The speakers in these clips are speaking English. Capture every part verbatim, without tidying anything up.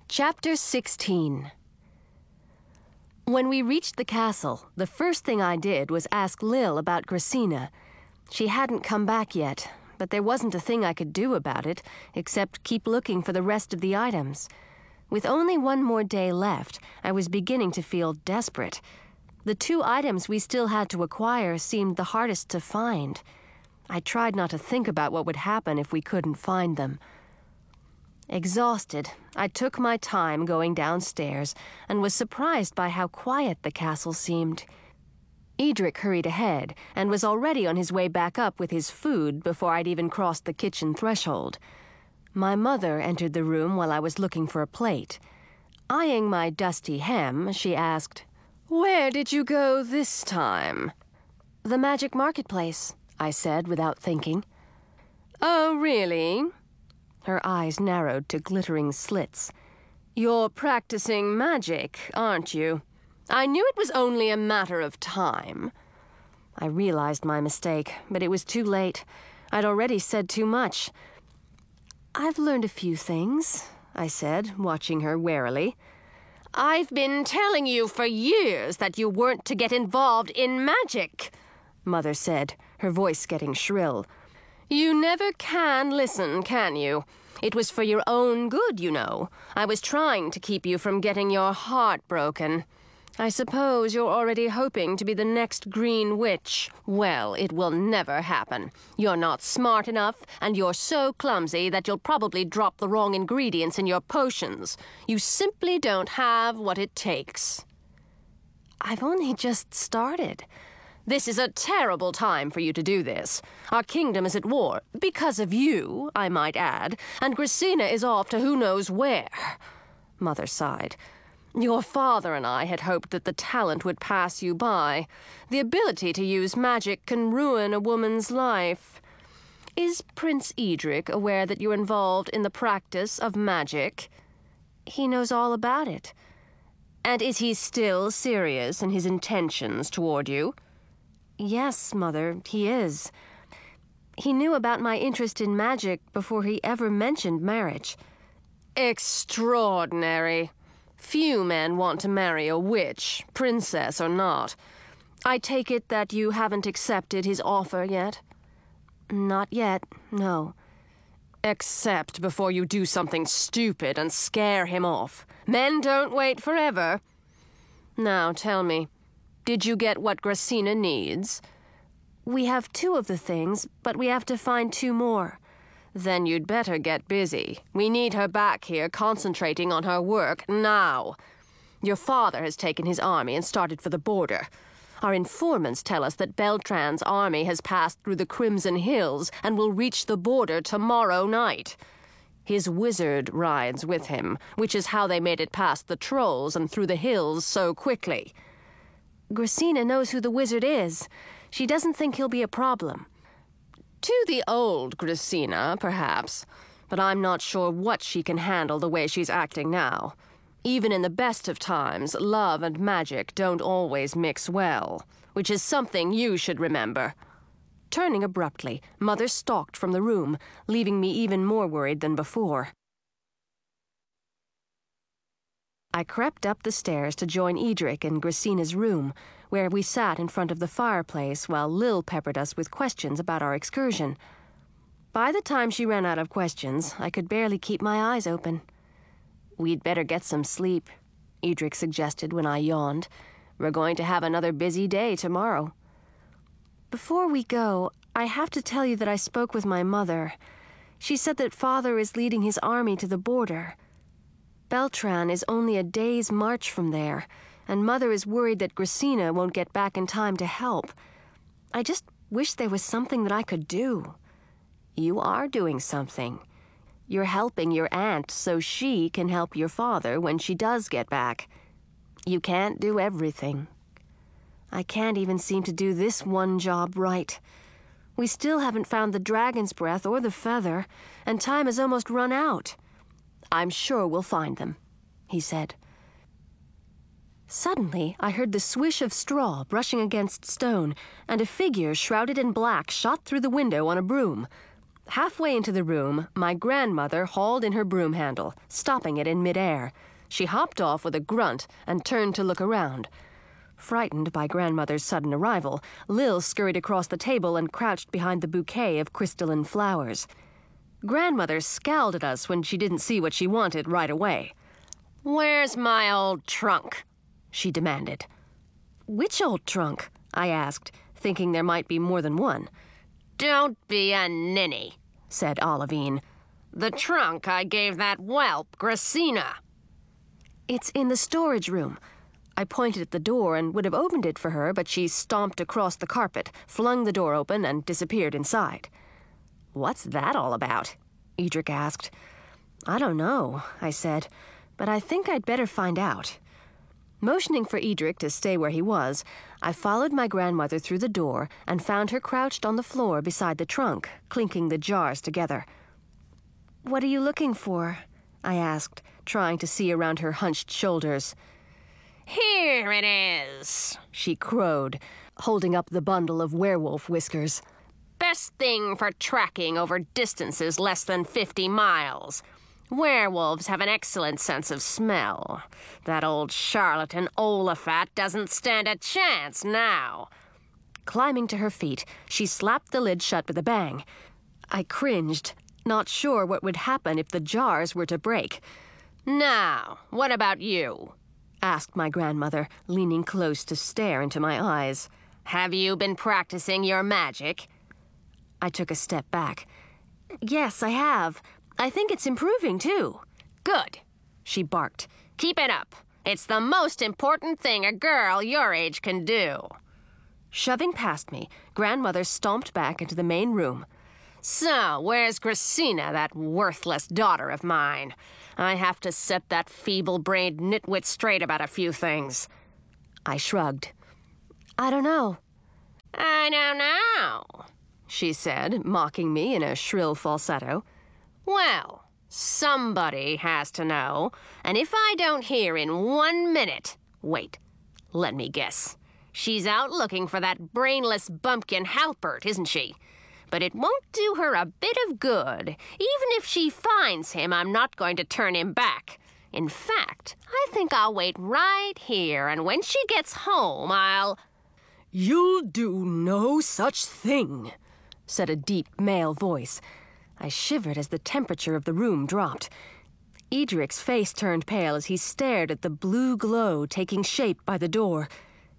Chapter sixteen. When we reached the castle, the first thing I did was ask Lil about Gracina. She hadn't come back yet, but there wasn't a thing I could do about it, except keep looking for the rest of the items. With only one more day left, I was beginning to feel desperate. The two items we still had to acquire seemed the hardest to find. I tried not to think about what would happen if we couldn't find them. Exhausted, I took my time going downstairs and was surprised by how quiet the castle seemed. Edric hurried ahead and was already on his way back up with his food before I'd even crossed the kitchen threshold. My mother entered the room while I was looking for a plate. Eyeing my dusty hem, she asked, "Where did you go this time?" "The magic marketplace," I said without thinking. "Oh, really?" Her eyes narrowed to glittering slits. "You're practicing magic, aren't you? I knew it was only a matter of time." I realized my mistake, but it was too late. I'd already said too much. "I've learned a few things," I said, watching her warily. "I've been telling you for years that you weren't to get involved in magic," Mother said, her voice getting shrill. "You never can listen, can you? It was for your own good, you know. I was trying to keep you from getting your heart broken. I suppose you're already hoping to be the next Green Witch. Well, it will never happen. You're not smart enough, and you're so clumsy that you'll probably drop the wrong ingredients in your potions. You simply don't have what it takes." "I've only just started." "This is a terrible time for you to do this. Our kingdom is at war, because of you, I might add, and Gracina is off to who knows where." Mother sighed. "Your father and I had hoped that the talent would pass you by. The ability to use magic can ruin a woman's life. Is Prince Edric aware that you're involved in the practice of magic?" "He knows all about it." "And is he still serious in his intentions toward you?" "Yes, Mother, he is. He knew about my interest in magic before he ever mentioned marriage." "Extraordinary. Few men want to marry a witch, princess or not. I take it that you haven't accepted his offer yet?" "Not yet, no." "Accept before you do something stupid and scare him off. Men don't wait forever. Now tell me, did you get what Gracina needs?" "We have two of the things, but we have to find two more." "Then you'd better get busy. We need her back here concentrating on her work now. Your father has taken his army and started for the border. Our informants tell us that Beltran's army has passed through the Crimson Hills and will reach the border tomorrow night. His wizard rides with him, which is how they made it past the trolls and through the hills so quickly." "Gracina knows who the wizard is. She doesn't think he'll be a problem." "To the old Gracina, perhaps, but I'm not sure what she can handle the way she's acting now. Even in the best of times, love and magic don't always mix well, which is something you should remember." Turning abruptly, Mother stalked from the room, leaving me even more worried than before. I crept up the stairs to join Edric in Gracina's room, where we sat in front of the fireplace while Lil peppered us with questions about our excursion. By the time she ran out of questions, I could barely keep my eyes open. "We'd better get some sleep," Edric suggested when I yawned. "We're going to have another busy day tomorrow." "Before we go, I have to tell you that I spoke with my mother. She said that Father is leading his army to the border. Beltran is only a day's march from there, and Mother is worried that Gracina won't get back in time to help. I just wish there was something that I could do." "You are doing something. You're helping your aunt so she can help your father when she does get back. You can't do everything." "I can't even seem to do this one job right. We still haven't found the dragon's breath or the feather, and time has almost run out." "I'm sure we'll find them," he said. Suddenly, I heard the swish of straw brushing against stone, and a figure shrouded in black shot through the window on a broom. Halfway into the room, my grandmother hauled in her broom handle, stopping it in midair. She hopped off with a grunt and turned to look around. Frightened by grandmother's sudden arrival, Lil scurried across the table and crouched behind the bouquet of crystalline flowers. Grandmother scowled at us when she didn't see what she wanted right away. "Where's my old trunk?" she demanded. "Which old trunk?" I asked, thinking there might be more than one. "Don't be a ninny," said Olivine. "The trunk I gave that whelp, Gracina." "It's in the storage room." I pointed at the door and would have opened it for her, but she stomped across the carpet, flung the door open, and disappeared inside. "What's that all about?" Edric asked. "I don't know," I said, "but I think I'd better find out." Motioning for Edric to stay where he was, I followed my grandmother through the door and found her crouched on the floor beside the trunk, clinking the jars together. "What are you looking for?" I asked, trying to see around her hunched shoulders. "Here it is," she crowed, holding up the bundle of werewolf whiskers. "Best thing for tracking over distances less than fifty miles. Werewolves have an excellent sense of smell. That old charlatan Olafat doesn't stand a chance now." Climbing to her feet, she slapped the lid shut with a bang. I cringed, not sure what would happen if the jars were to break. "Now, what about you?" asked my grandmother, leaning close to stare into my eyes. "Have you been practicing your magic?" I took a step back. "Yes, I have. I think it's improving, too." "Good," she barked. "Keep it up. It's the most important thing a girl your age can do." Shoving past me, grandmother stomped back into the main room. "So, where's Gracina, that worthless daughter of mine? I have to set that feeble-brained nitwit straight about a few things." I shrugged. "I don't know." "I don't know," she said, mocking me in a shrill falsetto. "Well, somebody has to know, and if I don't hear in one minute... Wait, let me guess. She's out looking for that brainless bumpkin Halpert, isn't she? But it won't do her a bit of good. Even if she finds him, I'm not going to turn him back. In fact, I think I'll wait right here, and when she gets home, I'll..." "You'll do no such thing," said a deep male voice. I shivered as the temperature of the room dropped. Edric's face turned pale as he stared at the blue glow taking shape by the door.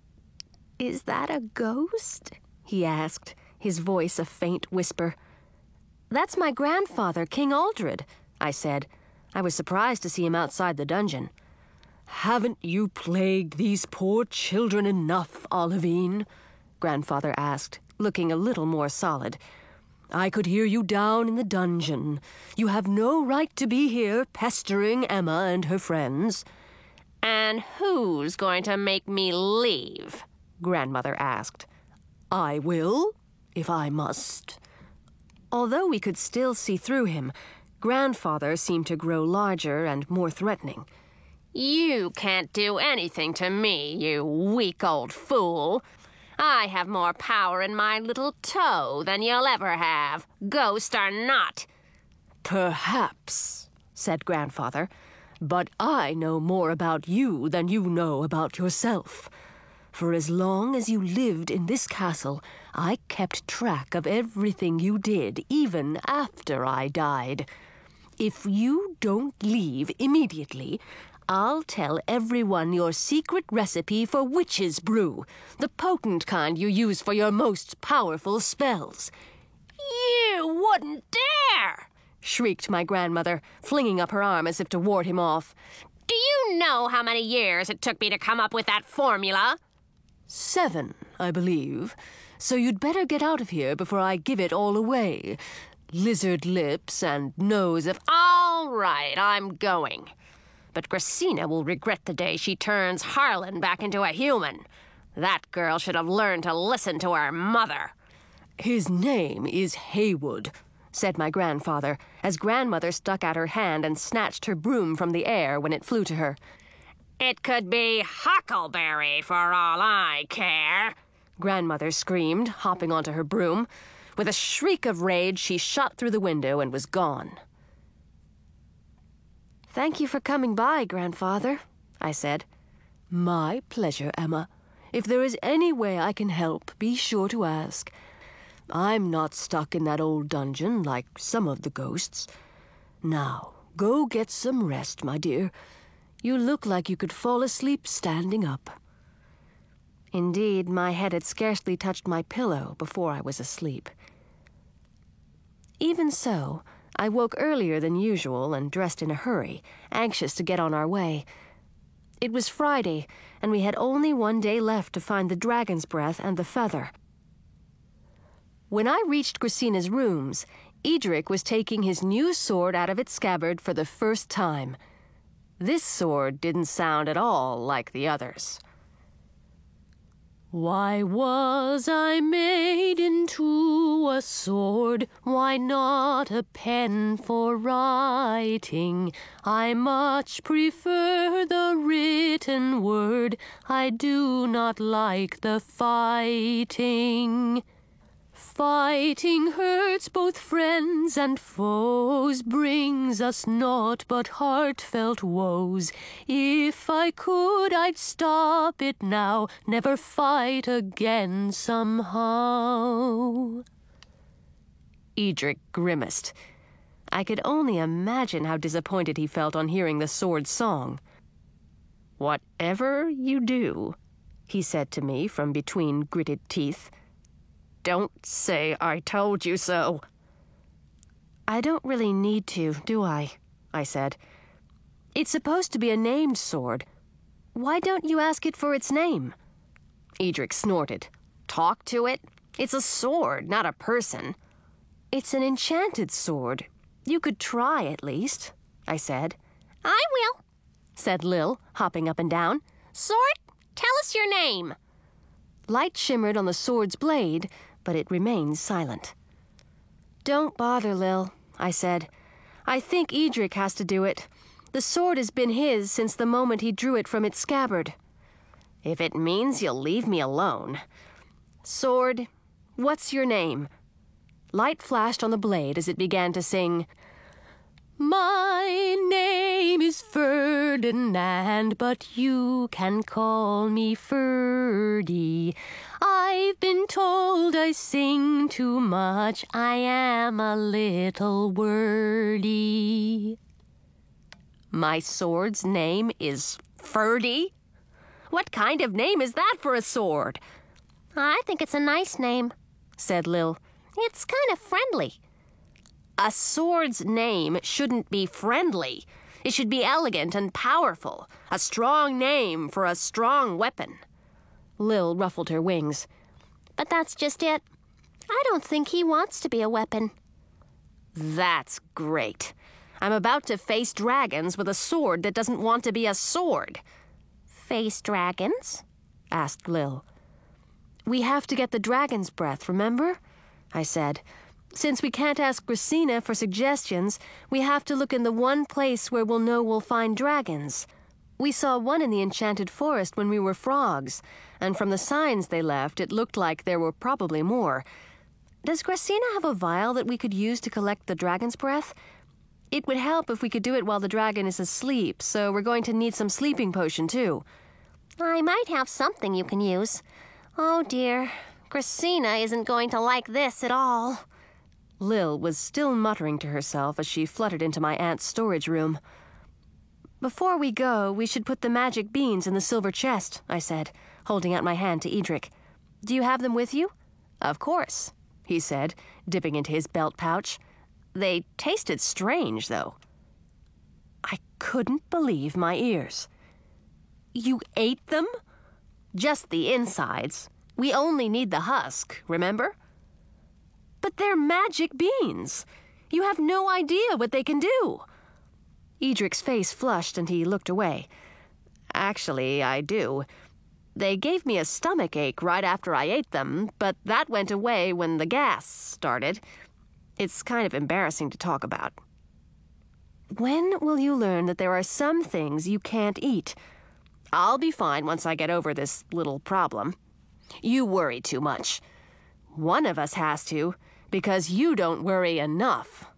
"Is that a ghost?" he asked, his voice a faint whisper. "That's my grandfather, King Aldred," I said. I was surprised to see him outside the dungeon. "Haven't you plagued these poor children enough, Olivine?" Grandfather asked, looking a little more solid. "I could hear you down in the dungeon. You have no right to be here pestering Emma and her friends." "And who's going to make me leave?" Grandmother asked. "I will, if I must." Although we could still see through him, Grandfather seemed to grow larger and more threatening. "You can't do anything to me, you weak old fool. I have more power in my little toe than you'll ever have, ghost or not." "Perhaps," said Grandfather, "but I know more about you than you know about yourself. For as long as you lived in this castle, I kept track of everything you did, even after I died. If you don't leave immediately, I'll tell everyone your secret recipe for witch's brew, the potent kind you use for your most powerful spells." "You wouldn't dare!" shrieked my grandmother, flinging up her arm as if to ward him off. "Do you know how many years it took me to come up with that formula?" "Seven, I believe. So you'd better get out of here before I give it all away. Lizard lips and nose of..." "All right, I'm going. But Gracina will regret the day she turns Harlan back into a human. That girl should have learned to listen to her mother." "His name is Haywood," said my grandfather, as Grandmother stuck out her hand and snatched her broom from the air when it flew to her. "It could be Huckleberry for all I care," Grandmother screamed, hopping onto her broom. With a shriek of rage, she shot through the window and was gone. "Thank you for coming by, Grandfather," I said. "My pleasure, Emma. If there is any way I can help, be sure to ask. I'm not stuck in that old dungeon like some of the ghosts. Now, go get some rest, my dear. You look like you could fall asleep standing up." Indeed, my head had scarcely touched my pillow before I was asleep. Even so, I woke earlier than usual and dressed in a hurry, anxious to get on our way. It was Friday, and we had only one day left to find the dragon's breath and the feather. When I reached Gracina's rooms, Edric was taking his new sword out of its scabbard for the first time. This sword didn't sound at all like the others. "Why was I made into a sword? Why not a pen for writing? I much prefer the written word. I do not like the fighting. Fighting hurts both friends and foes, brings us naught but heartfelt woes. If I could, I'd stop it now, never fight again somehow." Edric grimaced. I could only imagine how disappointed he felt on hearing the sword's song. "Whatever you do," he said to me from between gritted teeth, "don't say I told you so." "I don't really need to, do I?" I said. "It's supposed to be a named sword. Why don't you ask it for its name?" Edric snorted. "Talk to it? It's a sword, not a person." "It's an enchanted sword. You could try, at least," I said. "I will," said Lil, hopping up and down. "Sword, tell us your name." Light shimmered on the sword's blade, but it remained silent. "Don't bother, Lil," I said. "I think Edric has to do it. The sword has been his since the moment he drew it from its scabbard." "If it means you'll leave me alone." "Sword, what's your name?" Light flashed on the blade as it began to sing, "My name is Ferdinand, but you can call me Ferdy. I've been told I sing too much, I am a little wordy." "My sword's name is Ferdy? What kind of name is that for a sword?" "I think it's a nice name," said Lil. "It's kind of friendly." "A sword's name shouldn't be friendly. It should be elegant and powerful. A strong name for a strong weapon." Lil ruffled her wings. "But that's just it. I don't think he wants to be a weapon." "That's great. I'm about to face dragons with a sword that doesn't want to be a sword." "Face dragons?" asked Lil. "We have to get the dragon's breath, remember?" I said. "Since we can't ask Gracina for suggestions, we have to look in the one place where we'll know we'll find dragons. We saw one in the enchanted forest when we were frogs, and from the signs they left, it looked like there were probably more. Does Gracina have a vial that we could use to collect the dragon's breath? It would help if we could do it while the dragon is asleep, so we're going to need some sleeping potion, too." "I might have something you can use. Oh, dear. Gracina isn't going to like this at all." Lil was still muttering to herself as she fluttered into my aunt's storage room. "Before we go, we should put the magic beans in the silver chest," I said, holding out my hand to Edric. "Do you have them with you?" "Of course," he said, dipping into his belt pouch. "They tasted strange, though." I couldn't believe my ears. "You ate them?" "Just the insides. We only need the husk, remember?" "But they're magic beans. You have no idea what they can do." Edric's face flushed and he looked away. "Actually, I do. They gave me a stomach ache right after I ate them, but that went away when the gas started. It's kind of embarrassing to talk about." "When will you learn that there are some things you can't eat?" "I'll be fine once I get over this little problem. You worry too much. One of us has to, Because you don't worry enough.